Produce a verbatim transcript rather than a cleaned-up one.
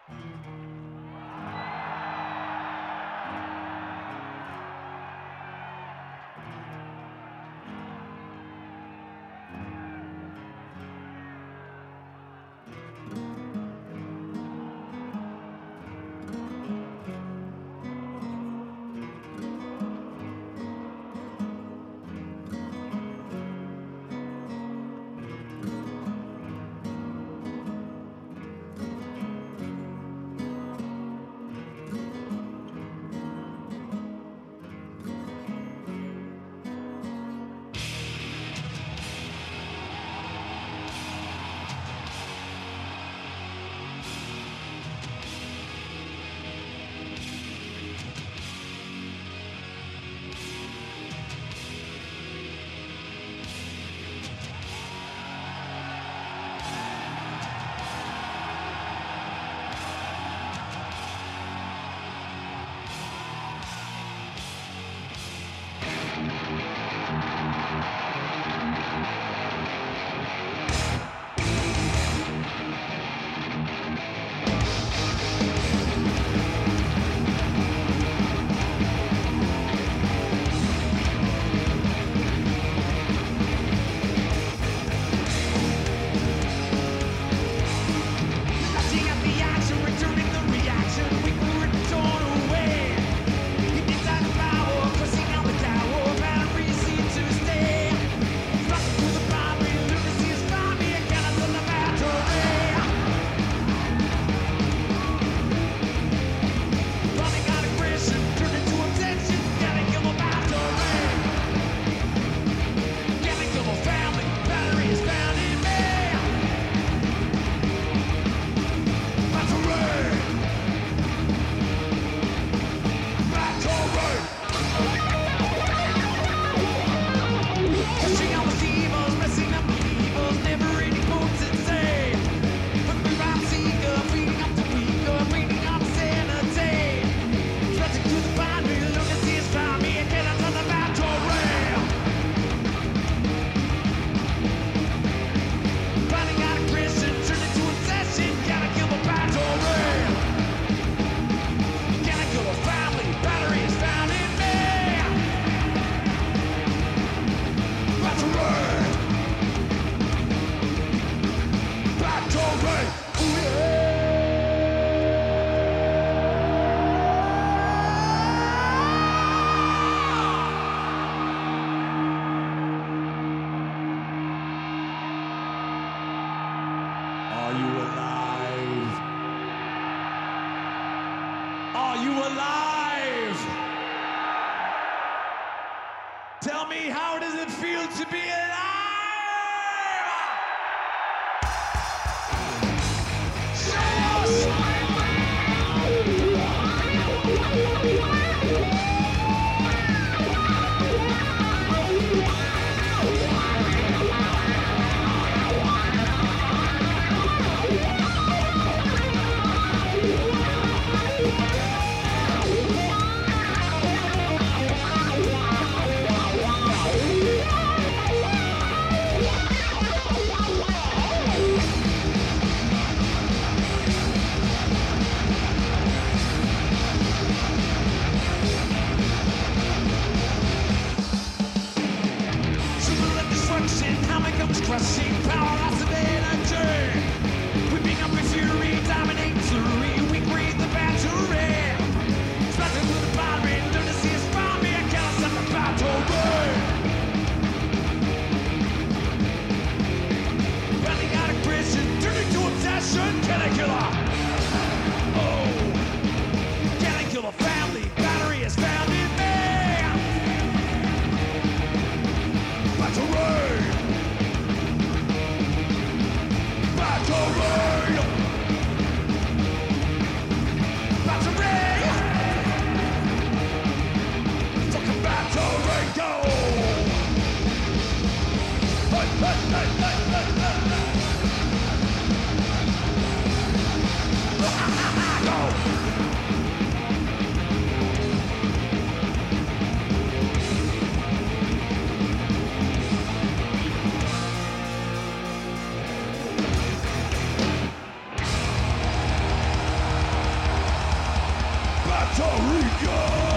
Tell me, how does it feel to be alive? Show us! Crushing power, acid energy. Whipping up in fury, dominate fury. We breathe the battery. Splashing through the battery, lunacy is found me. I cannot stop the battery. Running out of prison, turning to obsession. Can I kill her? Oh, can I kill a family? Battery is found in me. Battery. Puerto Rico.